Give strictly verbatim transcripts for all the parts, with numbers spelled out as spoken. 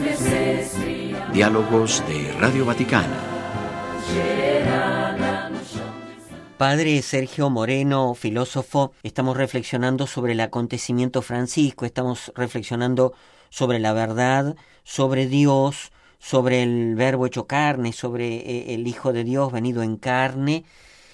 Diálogos de Radio Vaticana. Padre Sergio Moreno, filósofo, estamos reflexionando sobre el acontecimiento francisco, estamos reflexionando sobre la verdad, sobre Dios, sobre el Verbo hecho carne, sobre eh, el Hijo de Dios venido en carne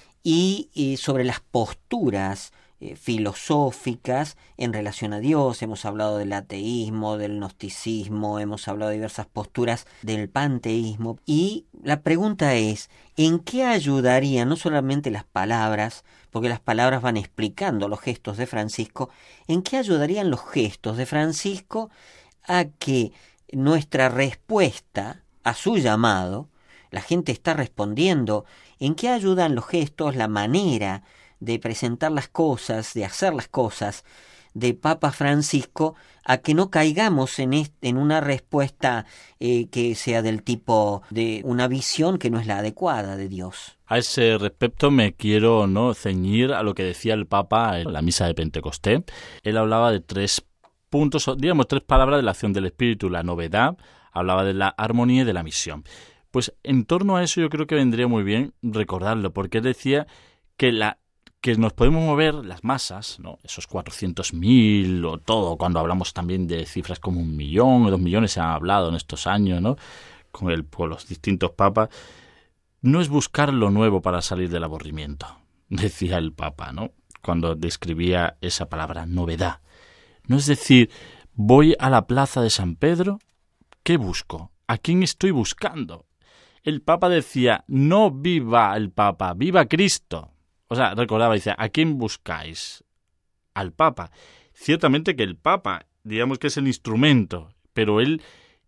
y, y sobre las posturas eh, filosóficas en relación a Dios. Hemos hablado del ateísmo, del gnosticismo, hemos hablado de diversas posturas del panteísmo. Y la pregunta es, ¿en qué ayudarían no solamente las palabras, porque las palabras van explicando los gestos de Francisco, en qué ayudarían los gestos de Francisco a que nuestra respuesta a su llamado, la gente está respondiendo, en qué ayudan los gestos, la manera de presentar las cosas, de hacer las cosas de Papa Francisco, a que no caigamos en, este, en una respuesta eh, que sea del tipo de una visión que no es la adecuada de Dios. A ese respecto me quiero no ceñir a lo que decía el Papa en la misa de Pentecostés. Él hablaba de tres puntos, digamos tres palabras de la acción del Espíritu: la novedad, hablaba de la armonía y de la misión. Pues en torno a eso yo creo que vendría muy bien recordarlo, porque él decía que la que nos podemos mover las masas, ¿no? Esos cuatrocientos mil o todo, cuando hablamos también de cifras como un millón o dos millones se han hablado en estos años, ¿no? Con, el, con los distintos papas, no es buscar lo nuevo para salir del aburrimiento, decía el Papa, ¿no? Cuando describía esa palabra, novedad. No es decir, voy a la plaza de San Pedro, ¿qué busco? ¿A quién estoy buscando? El Papa decía, no viva el Papa, viva Cristo. O sea, recordaba, dice, ¿a quién buscáis? Al Papa. Ciertamente que el Papa, digamos que es el instrumento, pero él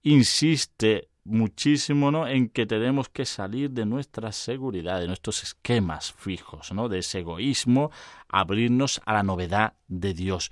insiste muchísimo, ¿no?, en que tenemos que salir de nuestra seguridad, de nuestros esquemas fijos, ¿no?, de ese egoísmo, abrirnos a la novedad de Dios.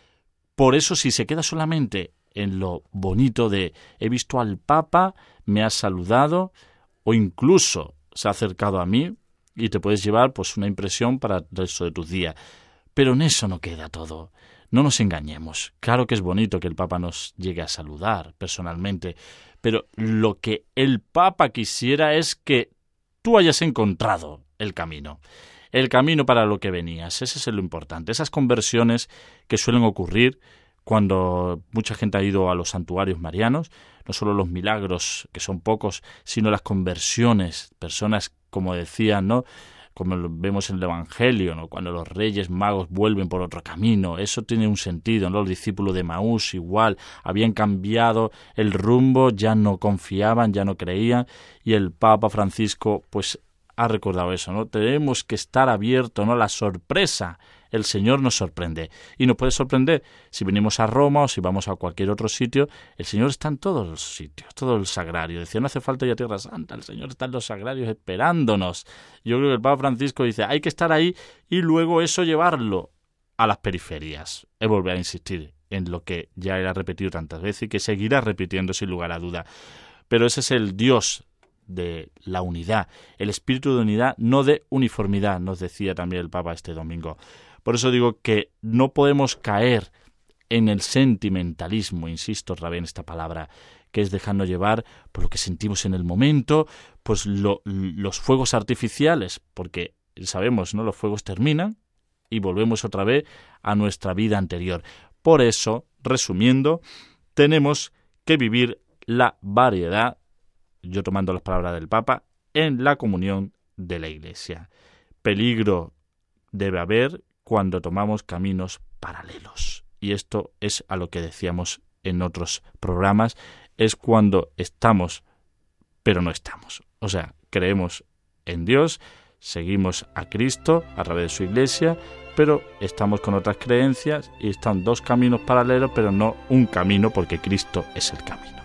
Por eso, si se queda solamente en lo bonito de he visto al Papa, me ha saludado, o incluso se ha acercado a mí, y te puedes llevar pues una impresión para el resto de tus días. Pero en eso no queda todo. No nos engañemos. Claro que es bonito que el Papa nos llegue a saludar personalmente, pero lo que el Papa quisiera es que tú hayas encontrado el camino. El camino para lo que venías. Ese es lo importante. Esas conversiones que suelen ocurrir cuando mucha gente ha ido a los santuarios marianos, no solo los milagros, que son pocos, sino las conversiones, personas, como decían, ¿no?, como lo vemos en el Evangelio, ¿no?, cuando los reyes magos vuelven por otro camino, eso tiene un sentido, ¿no? Los discípulos de Maús igual, habían cambiado el rumbo, ya no confiaban, ya no creían, y el Papa Francisco, pues, ha recordado eso, ¿no? Tenemos que estar abiertos, ¿no?, la sorpresa. El Señor nos sorprende. Y nos puede sorprender si venimos a Roma o si vamos a cualquier otro sitio. El Señor está en todos los sitios, todo el sagrario. Decía, no hace falta ir a Tierra Santa, el Señor está en los sagrarios esperándonos. Yo creo que el Papa Francisco dice, hay que estar ahí y luego eso llevarlo a las periferias. Es volver a insistir en lo que ya era repetido tantas veces y que seguirá repitiendo sin lugar a duda. Pero ese es el Dios de la unidad, el espíritu de unidad, no de uniformidad, nos decía también el Papa este domingo. Por eso digo que no podemos caer en el sentimentalismo, insisto otra vez en esta palabra, que es dejarnos llevar por lo que sentimos en el momento, pues lo, los fuegos artificiales, porque sabemos, ¿no?, los fuegos terminan y volvemos otra vez a nuestra vida anterior. Por eso, resumiendo, tenemos que vivir la variedad, yo tomando las palabras del Papa, en la comunión de la Iglesia. Peligro debe haber cuando tomamos caminos paralelos. Y esto es a lo que decíamos en otros programas, es cuando estamos, pero no estamos. O sea, creemos en Dios, seguimos a Cristo a través de su Iglesia, pero estamos con otras creencias y están dos caminos paralelos, pero no un camino, porque Cristo es el camino.